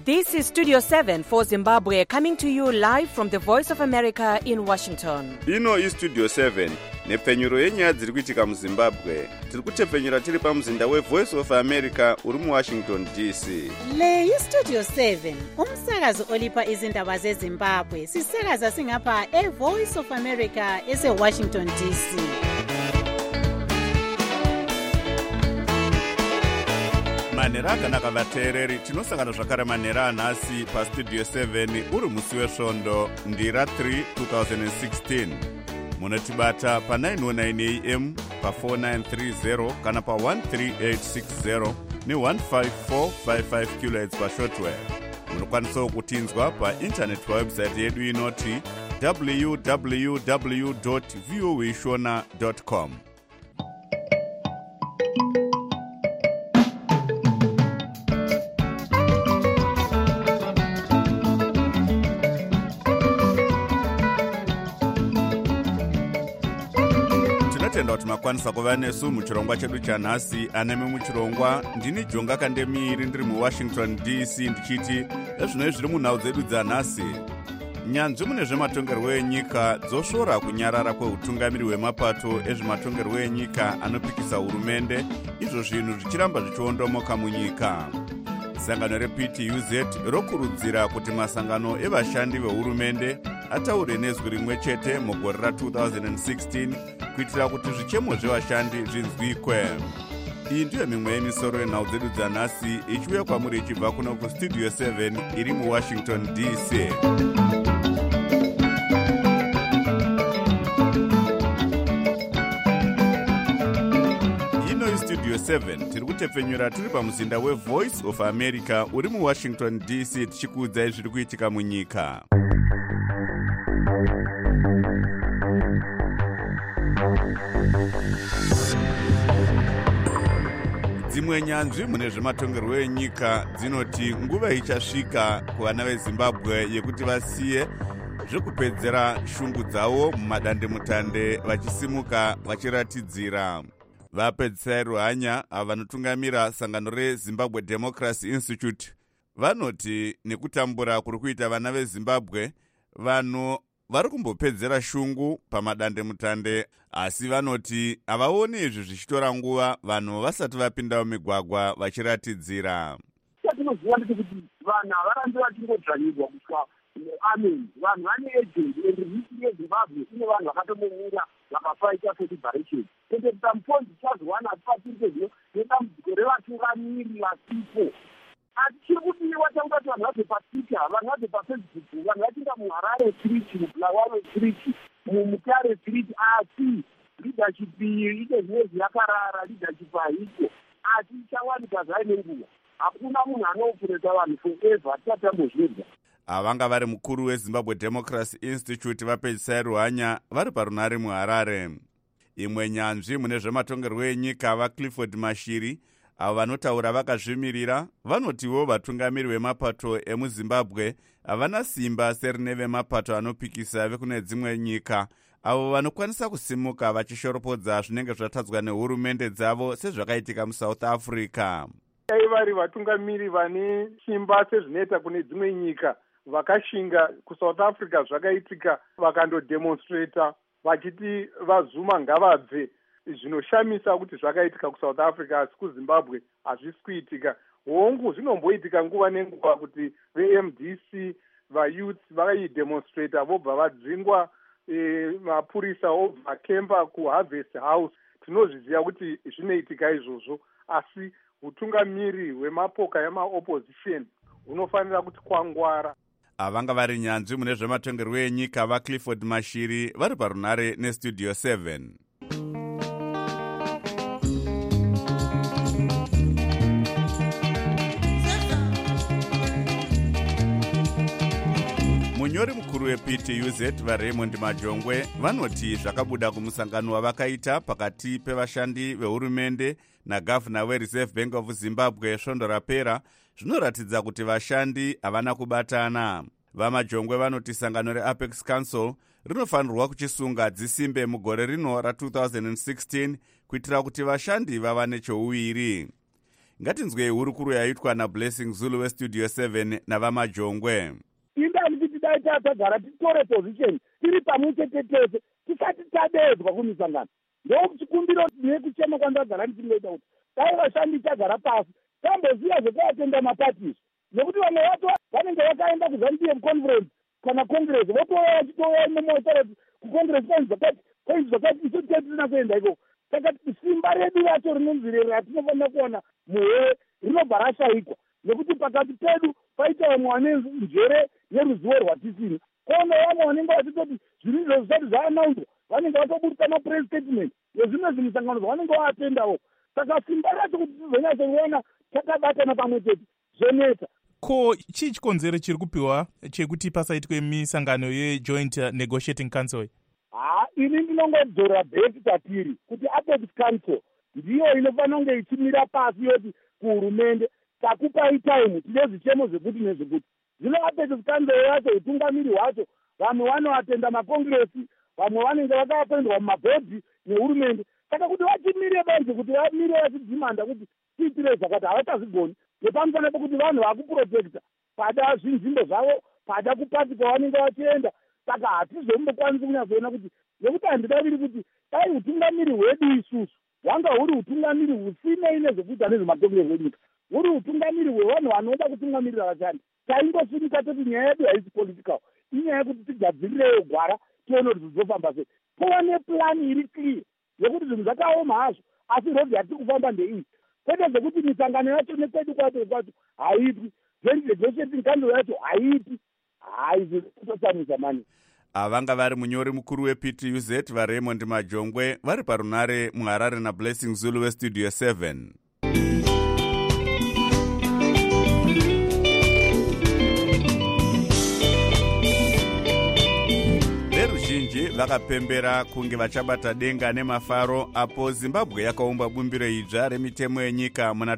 This is Studio 7 for Zimbabwe, coming to you live from the Voice of America in Washington. Ino iStudio 7 nepfenyuro yenyaya dziri kuitika muZimbabwe. Tiri kutepfenyura tiri pamuzinda weVoice of America uri muWashington DC. Le iStudio 7 umsakazo olipa izindaba zeZimbabwe. Sisakaza singapha eVoice of America eseWashington DC. Manhero akanaka vateereri, tinosangana zvakare manhero anhasi paStudio 7 uri musi wesvondo ndira 3 2016. Munotibata pa909 AM, pa4930 kana pa13860 ne15455 kHz pashortwave. Munokwanisawo kutinzwa paintaneti pawebsite yedu inoti www.voashona.com. Tinotenda kuti makwanisa kuva nesu muchirongwa chedu chanhasi. Anemi muchirongwa ndini Jonga Kandemiri ndiri muWashington DC ndichiti ezvino zviri munhau dzedu dzanhasi. Nyanzvi mune zvematongerwo enyika dzoshora kunyarara kweutungamiri hwemapato ezvematongerwo enyika anopikisa hurumende, izvo zvinhu zvichiramba zvichiondomoka munyika. Sangano rePTUZ rokurudzira kuti masangano evashandi vehurumende ataure nezwi rimwe chete mugore ra2016 kuitira kuti zvichemo zvevashandi zvinzwikwe. Iyi ndiyo mimwe yemisoro yenhau dzedu dzanhasi ichiuya kwamuri ichibva kuno kuStudio 7 iri muWashington DC. Studio 7 tiri kutepfenyura tiri pamuzinda weVoice of America uri muWashington DC tichikuudzai zviri kuitika munyika. Dzimwe nyanzvi mune zvematongerwo enyika dzinoti nguva ichasvika kuvana veZimbabwe yekuti vasiye zvekupedzera shungu dzavo mumadandemutande vachisimuka vachiratidzira. Vapedzisai Ruhanya vanotungamira sangano reZimbabwe Democracy Institute vanoti nekutambura kuri kuita vana veZimbabwe vanhu vari kumbopedzera shungu pamadandemutande, asi vanoti havaoni izvi zvichitora nguva vanhu vasati vapinda mumigwagwa vachiratidzira. Tinoziva kuti vanhu havarambe vachingodzvanyirwa kusva amen. Vanhu vane agent and history yeZimbabwe ine vanhu vakatomuura vakafaita seliberation. Ende tamponzi chazowana patiri zvino nedambudziko revatungamiri vasipo. Achiri kudiwa tangu kuti vanhu vabve paTwitter, vanhu vabve paFacebook, vanhu vachinda muHarare Street, muBulawayo Street, muMutare Street, asi leadership iyi ine zvinozi yakarara, leadership haiko. Asi ichawanika zvaine nguva. Hakuna munhu anopureta vanhu forever, hatichatambozvirwa. Vanga vari mukuru weZimbabwe Democracy Institute vapedzisai Ruhanya vari parunare muHarare. Imwe nyanzvi mune zvematongerwo enyika vaClifford Mashiri avo vanotaura vakazvimirira vanotiwo vatungamiri vemapato emuZimbabwe havana simba serine vemapato anopikisa vekune dzimwe nyika avo vanokwanisa kusimuka vachishoropodza zvinenge zvatadzwa nehurumende dzavo sezvakaitika muSouth Africa. Vari vatungamiri vane simba sezvinoita kune dzimwe nyika vakashinga kuSouth Africa zvakaitika vakandodemonstrata vachiti vaZuma ngavabve. Zvinoshamisa kuti zvakaitika kuSouth Africa asi kuZimbabwe hazvisi kuitika. Hongu zvinomboitika nguva nenguva kuti veMDC vayouth vaidemonstrata vobva vadzingwa mapurisa obva kemba kuHarvest House. Tinozviziva kuti zvinoitika izvozvo, asi utungamiri hwemapoka yemaopposition hunofanira kuti kwangwara. Vanga vari nyanzvi mune zvematongerwo enyika vaClifford Mashiri vari parunare neStudio 7. Munyori mukuru wePTUZ vaRaymond Majongwe vanoti zvakabuda kumusangano wavakaita pakati pevashandi vehurumende nagavhuna weReserve Bank of Zimbabwe svondo rapera zvinoratidza kuti vashandi havana kubatana. VaMajongwe vanoti sangano reApex Council rinofanirwa kuchisunga dzisimbe mugore rino ra2016 kuitira kuti vashandi vava necheuwiri. Ngatinzwei hurukuru yaitwa naBlessing Zulu westudio 7 navamajongwe. Indani kuti dai tagara titore position tiri pamwe chete tese tisati tabedzwa kumisangano. Ndokuchikumbiro nekuchema kwandagara ndichingoita kuti dai vashandi tagara pasi tamboziya zvekuatenda maparties, nekuti vamwe vacho vanenge vakaenda kuZANU-PF conference kana congress votouya vachitouya nemotaura kuti kucongress kwainzi zvakati isu tisina kuenda ikoko. Saka simba redu racho rinonzi ratinofanira kuona muhwe rinobva rashayikwa, nekuti pakati pedu paita vamwe vane njere neruzivo rwatisina. Kone vamwe vanenge vachitoti zvinhu izvo zvisati zvaanaudzwa vanenge vatobudisa mapress statement nezvimwe zvimusangano zvavanenge vaatendawo. Saka simba racho kuti tizonyatsoona takabatana pamwe chete zveneta. Ko chii chikonzero chiri kupiwa chekuti pasaitwe misangano yejoint negotiating council? Ini ndinongodzora bheki tatiri kuti Apex Council ndiyo inofanira kunge ichimira pasi yoti kuhurumende takupai time tine zvichemo zvekuti nezvekuti. Zvino Apex Council yacho utungamiri hwacho vamwe vanoatenda makongresi, vamwe vanenge vakapendwa mumabhodhi nehurumende. Saka kuti vachimire banze kuti vamire vachidhimanda kuti tiitire zvakati havachazvigoni, nepamusana pekuti vanhu vakuprotecta pada zvinzvimbo zvavo, pada kupati kwavanenge vachienda. Saka hatizombokwanisi kunyazoona kuti nekuti handidaviri kuti dai utungamiri hwedu isusu hwanga huri utungamiri husinei nezvekuita nezvematongerwo enyika, huri utungamiri hwevanhu vanoda kutungamirira vashandi, taingosvika toti nyaya yedu haisi political, inyaya yekuti tigadzirirewo gwara tione kuti zvinofamba sei. Tova neplani iri clear yekuti zvinhu zvakaoma hazvo, asi rodi yatiri kufamba ndeiyi, kwete zvekuti misangano yacho nekwedu kwacho haitwi, joint negotiating council yacho haitwi. Zvinotosamisa mani. Vanga vari munyori mukuru wePTUZ vaRaymond Majongwe vari parunare muHarare naBlessing Zulu westudio 7. Veruzhinji vakapembera kunge vachabata denga nemafaro apo Zimbabwe yakaumba bumbiro idzva remitemo yenyika muna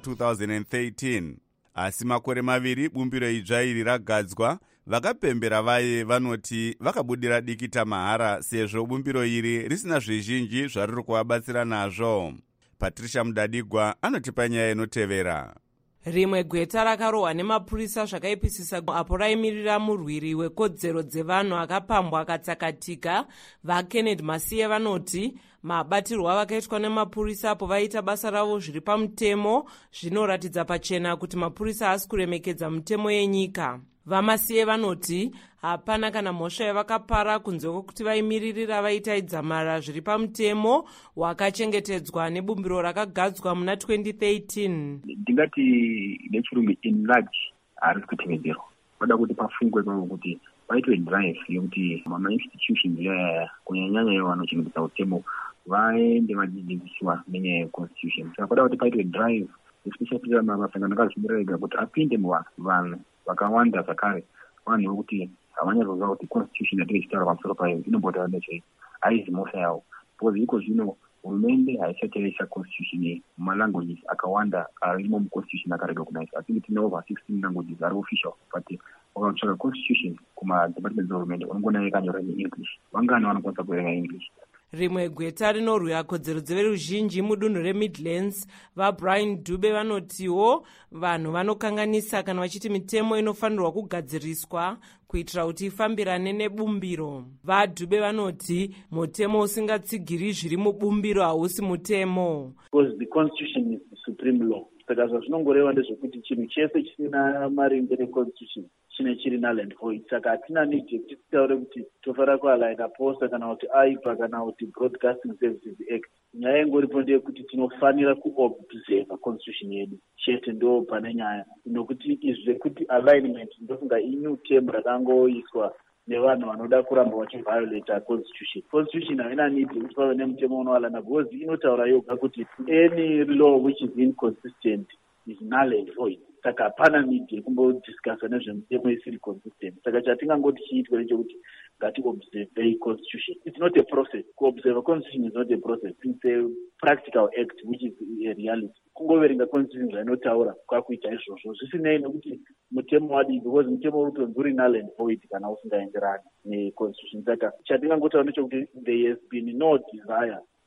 2013. Asi makore maviri bumbiro idzva iri ragadzwa, vakapembera vaye vanoti vakabudira dikita mahara sezvo bumbiro iri risina zvizhinji zvariri kuvabatsira nazvo. Patricia Mudadigwa anotipa nyaya inotevera. Rimwe gweta rakarohwa nemapurisa zvakaipisisa apo raimirira murwiri wekodzero dzevanhu akapambwa akatsakatika. VaKennedy Masiye vanoti mabatirwo avakaitwa nemapurisa apo vaita basa ravo zviri pamutemo zvinoratidza pachena kuti mapurisa haasi kuremekedza mitemo yenyika. VaMasiye vanoti hapana kana mhosva yavakapara kunze kwokuti vaimiririra vaita idzamara zviri pamutemo wakachengetedzwa nebumbiro rakagadzwa muna 2013. Ndingati nechirungu in large harisi kutevedzerwa. Vada kuti pafungwe kuti paitwe drive yokuti mama-institutions kunyanyanya ivo vanochengetedza utemo vaende vadzidziswa nenyaya yeconstitution. Saka vada kuti paitwe drive especially masangano akazvimirira ega kuti apinde muvanhu vakawanda zvakare vanhu vokuti havanyazoziva kuti constitution yatinenge tichitaura pamusoro payo inombotara nechei, haizi mhosva yavo. Because iko zvino hurumende haichateeresa constitution mumalanguages akawanda arimo muconstitution akarecognize. I think tine over 16 languages ari official, but wakatsvaka constitution kumadepartments ehurumende unongona yakanyora neEnglish. Vangani vanokwanisa kuverenga English. Rimwe gweta rinorwira kodzero dzeveruzhinji mudunhu reMidlands vaBrian Dube vanotiwo vanhu vanokanganisa kana vachiti mitemo inofanirwa kugadziriswa kuitira kuti ifambirane nebumbiro. VaDube vanoti mutemo usingatsigiri zviri mubumbiro hausi mutemo. Because the constitution is the supreme law. Saka zvinongoreva ndezvekuti chinhu chese chisina maringe neconstitution chiri null and void. Saka hatina need yekuti titaure kuti tofanira kualigna posta kana kuti aipa kana kuti broadcasting services act. Nyaya ingoripo ndeyekuti tinofanira kuobserva constitution yedu chete, ndo pane nyaya nokuti izvi zvekuti alignment ndofunga inew term rakangoiswa nevanhu vanoda kuramba vachiviolate constitution. Constitution haina need yekuti pave nemutemo unoalana because inotaura yoga kuti any law which is inconsistent is null and void. Saka hapana need yekumbodiscussa nezvemitemo isiri consistent. Saka chatingangoti chiitwe ndechekuti ngatiobserve constitution. It's not a process. Kuobserve constitution is not a process. It's a practical act which is a reality. Kungoverenga constitution zvainotaura kwakuita izvozvo zvisinei nekuti mutemo wadii, because mutemo utonzi uri null and void kana usingaenderani neconstitution. Saka chatingangotaura ndechekuti there has been no desire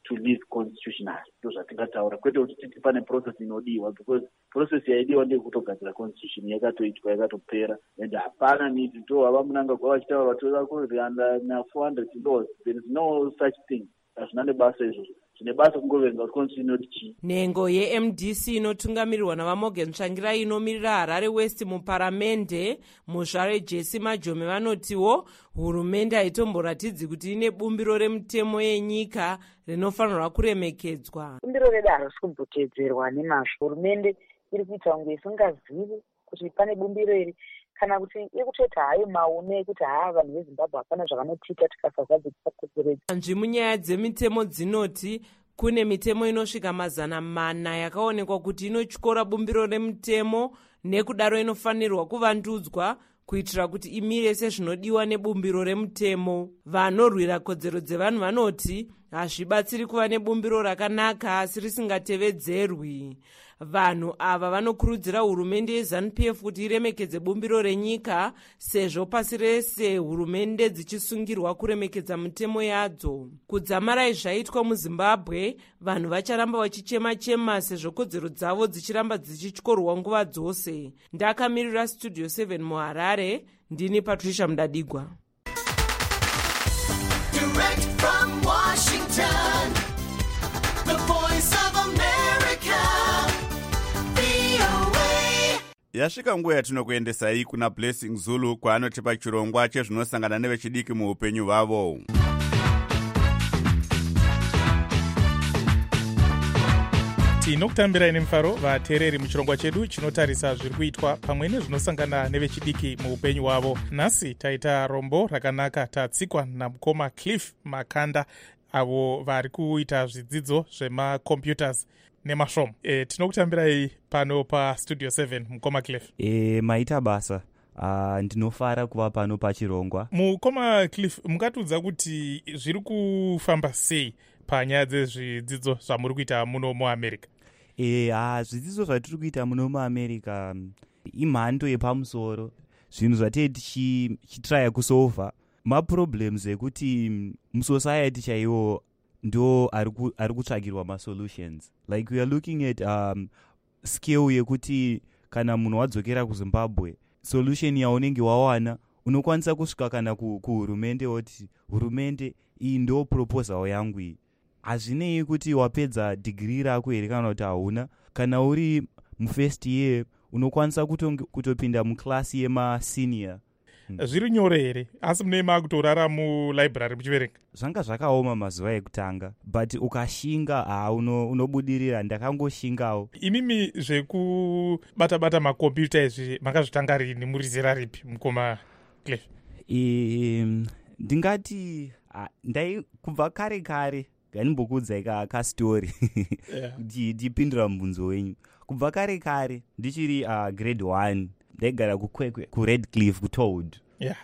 to live constitutionally. Ndozvatingataura, kwete kuti titi pane process inodiwa, because process yaidiwa ndeyekutogadzira constitution yakatoitwa yakatopera, and hapana need to hava munanga kwa vachitaura toda kuranda na400 laws. There is no such thing. Hazvina nebasa izvozvo. Nebasa kungovenga kuti constitution inoti chii. Nhengo yeMDC inotungamirirwa navaMorgan Tsvangirai inomirira Harare West muparamende muzvare Jesse Majome vanotiwo hurumende haitomboratidzi kuti ine bumbiro remutemo yenyika rinofanirwa kuremekedzwa. Bumbiro redu harisi kumbotedzerwa nemazvo. Hurumende iri kuita kunge isingazivi kuti pane bumbiro iri, kana kuti iri kutota hayo maone ekuti vanhu veZimbabwe hapana zvavanotiita tikasazadzisa. Anzvi munyaya dzemitemo dzinoti kune mitemo inosvika 400 yakaonekwa kuti inotyora bumbiro remutemo, nekudaro inofanirwa kuvandudzwa kuitira kuti imire sezvinodiwa nebumbiro remutemo. Vanorwira kodzero dzevanhu vanoti hazvibatsiri kuva nebumbiro rakanaka asi risingatevedzerwi. Vanhu ava vanokurudzira hurumende yeZANU-PF kuti iremekedze bumbiro renyika, sezvo pasi rese hurumende dzichisungirwa kuremekedza mitemo yadzo. Kudzamarai zvaitwa muZimbabwe, vanhu vacharamba vachichema-chema sezvo kodzero dzavo dzichiramba dzichityorwa nguva dzose. Ndakamirira Studio 7 muHarare, ndini Patricia Mudadigwa. Direct from Washington, the voice of America, VOA. Yasvika nguva yatinokuendesai kuna Blessing Zulu kwaanotipa chirongwa chezvinosangana nevechidiki muupenyu hwavo. Tinokutambirai nemufaro vateereri muchirongwa chedu chinotarisa zviri kuitwa pamwe nezvinosangana nevechidiki muupenyu hwavo. Nhasi taita rombo rakanaka tatsikwa namukoma Cliff Makanda, avo vari kuita zvidzidzo zvemacomputers nemasvomo. Tinokutambirai pano paStudio 7 mukoma Cliff. Maita basa. Ndinofara kuva pano pachirongwa. Mukoma Cliff, mukatiudza kuti zviri kufamba sei panyaya dzezvidzidzo zvamuri kuita muno muAmerica? Zvidzidzo zvatiri kuita muno muAmerica imhando yepamusoro. Zvinhu zvatei tichitraya kusova maproblems ekuti musociety chaiwo ndo ari kutsvagirwa masolutions. Like we are looking at scale yekuti kana munhu wadzokera kuZimbabwe, solution yaunenge wawana unokwanisa kusvika kana kuhurumende woti hurumende iyi ndo proposal yangu iyi. Hazvinei kuti wapedza degree rako here kana kuti hauna. Kana uri mufirst year unokwanisa kutopinda muklasi yemasenior. Zviri nyore here, asi mune makutorara mulibrary muchiverenga? Zvanga zvakaoma mazuva ekutanga, but ukashinga unobudirira. Ndakangoshingawo. Imimi zvekubata-bata makombiyuta izvi makazvitanga rini, muri zera ripi mukoma Cliff? Ndingati kubva kare kare. Ganimbokuudzai kastori ndipindura mubvunzo wenyu. Kubva kare kare ndichiri grade 1 ndaigara kukwekwe kuRedcliffe kuToad.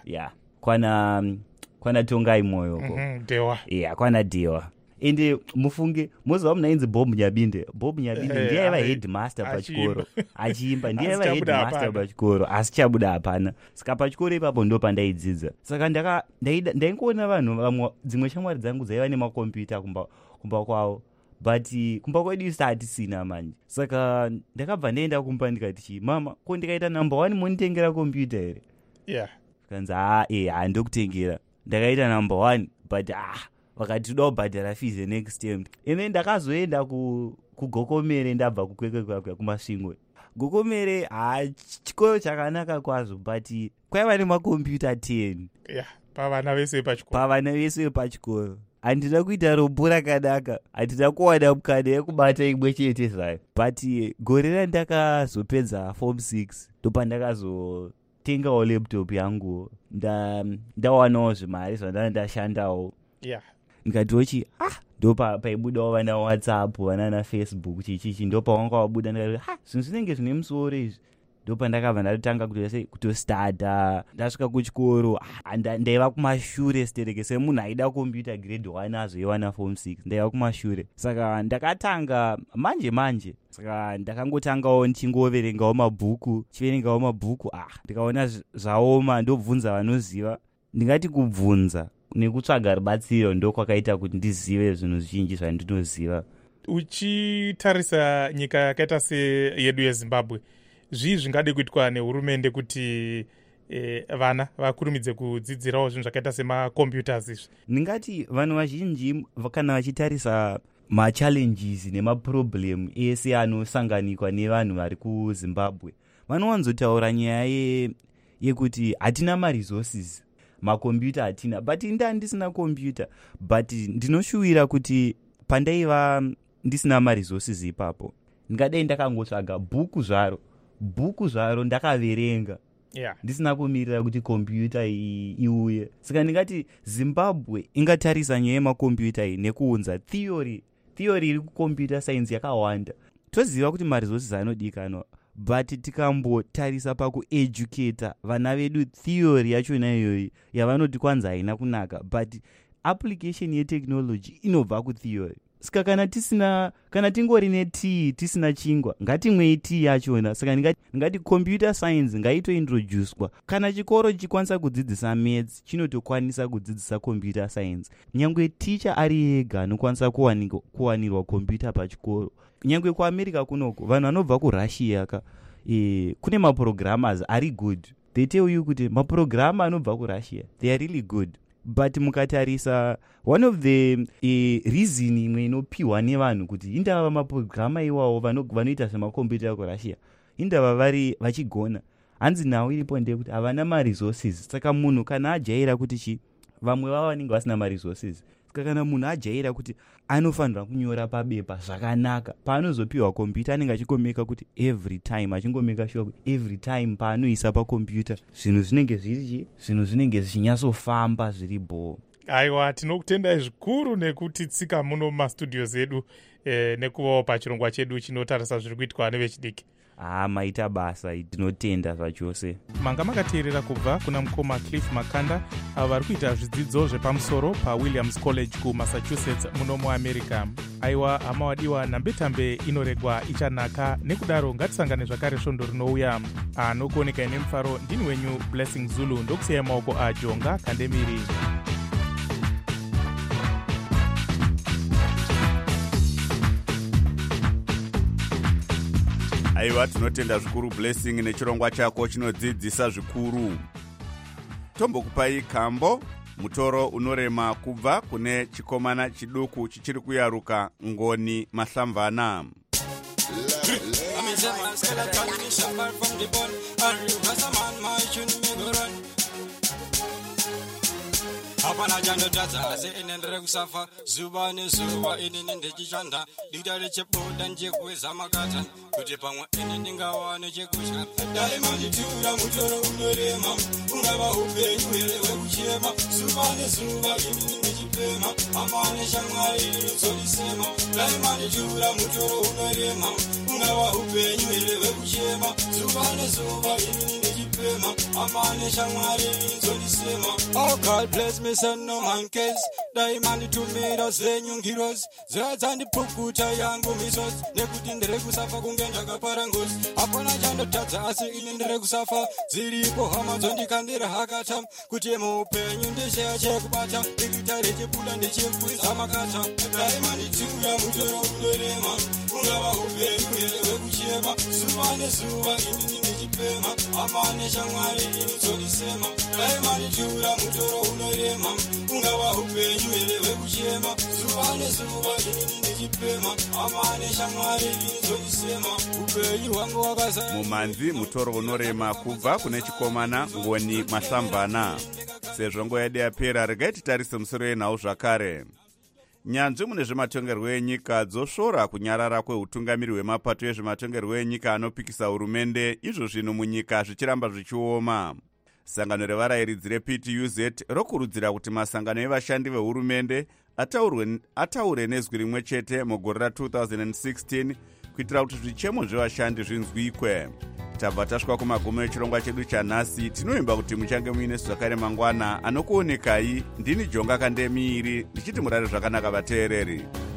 Kwana Tongai moyo Dewa. Kwana Dewa. Ende mufunge mozva munainzi Bob Nyabinde. Bob Nyabinde ndiye aiva headmaster pachikoro. Achiimba ndiye aiva headmaster pachikoro, asi chabuda hapana. Saka pachikoro ipapo ndo pandaidzidza. Saka ndaingoona vanhu vamwe dzimwe shamwari dzangu dzaiva nemakombiyuta kumba kwavo. But kumba kwedu hatisina manje. Saka ndakabva ndaenda kumba ndikati mama, ko ndikaita number 1 monitengera kompiyuta here? Kanzi handokutengera. Ndakaita number 1 but vakati toda kubhadhara fees next term. Ine ndakazoenda kuGokomere ndabva kukwekwe kumasvingwe. Gokomere chikoro chakanaka kwazvo but kwaiva nemakombiyuta 10. Pavana vese vepachikoro. Handina kuita rombo rakanaka, handina kuwana mukana yekubata imwe chete zvayo. But gore randakazopedza form 6 ndopandakazotengawo laptop yangu, ndawanawo zvimari zvandanga ndashandawo. Ndikatochi ndo paibudawo vana WhatsApp, vana naFacebook chichichi, ndo pawanga wabuda ndikati zvinhu zvinenge zvine musoro izvi. Ndo pandakabva ndatotanga kutostarta. Ndasvika kuchikoro ndaiva kumashure stereke semunhu aida kompiyuta grade 1 azoiwana form 6. Ndaiva kumashure. Saka ndakatanga manje. Saka ndakangotangawo ndichingoverengawo mabhuku, ndikaona zvaoma ndobvunza vanoziva. Ndingati kubvunza nekutsvaga rubatsiro ndokwakaita kuti ndizive zvinhu zvizhinji zvandinoziva. Uchitarisa nyika yakaita seyedu yeZimbabwe, zvii zvingade kuitwa nehurumende kuti vana vakurumidze kudzidzirawo zvinhu zvakaita semacomputers izvi? Ndingati vanhu vazhinji kana vachitarisa machallenges nemaproblem ese anosanganikwa nevanhu vari kuZimbabwe, vanowanzotaura nyaya yekuti hatina maresources, makombiyuta hatina. But ndisina kombiyuta, but ndinoshuwira kuti pandaiva ndisina maresources ipapo, ndingadai ndakangotsvaga bhuku zvaro ndakaverenga, ndisina kumirira kuti kombiyuta iuye. Saka ndingati Zimbabwe ingatarisa nyaya yemakombiyuta iyi nekuunza theory iri kucomputer science yakawanda. Toziva kuti maresources anodikanwa, but tikambotarisa pakueducata vana vedu theory yachona iyoyi yavanoti kwanza haina kunaka, but application yetechnology inobva kutheory. Saka kana tingori netii tisina chingwa, ngatimwei tii yachona. Saka ndingati computer science ngaitointroducwa. Kana chikoro chikwanisa kudzidzisa maths, chinotokwanisa kudzidzisa computer science. Nyangwe teacher ari yega anokwanisa kuwanirwa computer pachikoro. Nyangwe kuAmerica kunoko, vanhu vanobva kuRussia kune maprogrammers ari good. They tell you kuti maprogrammer anobva kuRussia, they are really good. But mukatarisa, one of the reason imwe inopiwa nevanhu kuti indava maprograma iwawo vanoita semakombiyuta kuRussia, indava vari vachigona, hanzi nawo iripo ndekuti havana maresources. Saka munhu kana ajaira kuti vamwe vavo vanenge vasina maresources, saka kana munhu ajaira kuti anofanirwa kunyora pabepa zvakanaka, paanozopiwa kombiyuta anenge achikomeka kuti every time, achingomeka sure kuti every time paanoisa pakombiyuta zvinhu zvinenge zvinyatsofamba zviri bho. Aiwa, tinokutendai zvikuru nekutitsika muno mumastudios edu nekuvawo pachirongwa chedu chinotarisa zviri kuitwa nevechidiki. Maita basa, tinotenda zvachose. Manga makateerera kubva kuna mukoma Cliff Makanda, avo vari kuita zvidzidzo zvepamusoro paWilliams College kuMassachusetts muno muAmerica. Aiwa, hama wadiwa, nhambetambe inoregwa ichanaka. Nekudaro ngatisangane zvakare svondo rinouya. Anokuoneka ine mufaro, ndini wenyu Blessing Zulu, ndokusiyai maoko aJonga Kandemiri. Aiwa, tinotenda zvikuru Blessing nechirongwa chako chinodzidzisa zvikuru. Tombokupai kambo, mutoro unorema kubva kune chikomana chiduku chichiri kuyaruka ngoni mahlamvana. Hapana jando tata se inendere kusafa zuba nezuba inini ndechishanda didare chepoda njekweza makata kuti pamwe ini ndingawane chekutya daima nditura mutoro unorema ungava upenyu here wekuchema zuba nezuba inini ndechipema amane shamwari inizodisema daima nditura mutoro unorema ungava upenyu here wekuchema zuba nezuba inini ndechipema amane shamwari inizodisema. Oh God bless me son no man case daimani tumira zenyungirozi dzadzandipukuta yangu misozi nekuti ndiri kusafa kunge ndakapara ngozi hapana chandotadza asi ini ndiri kusafa dziripo hama dzondikandira hakata kuti muupenyu ndisheya chekubata ndikitare chibuda ndichikwiza makata daimani tura mutoro unorema ungava upenyu here wekuchema zuva nezuva inini ndichipema amane shamwari inizodisema daimani tura mutoro unorema ungava upenyu here wekuchema zuva nezuva inini ndichipema amane shamwari inizodisema upenyu hwangu wakazara. Mumanzi mutoro unorema kubva kune chikomana ngoni mahlamvana. Sezvo nguva yedu yapera, regai titarise musoro yenhau zvakare. Nyanzvi mune zvematongerwo enyika dzosvora kunyarara kweutungamiri hwemapato ezvematongerwo enyika anopikisa hurumende, izvo zvino munyika zvichiramba zvichioma. Sangano revarayiridzi rePTUZ rokurudzira kuti masangano evashandi vehurumende ataure nezwi rimwe chete mugore ra2016 kuitira kuti zvichemo zvevashandi zvinzwikwe. Tabva tasvika kumagumo echirongwa chedu chanhasi. Tinoimba kuti muchange muine zvakare mangwana. Anokuonekai ndini Jonga Kandemiri ndichiti murare zvakanaka vateereri.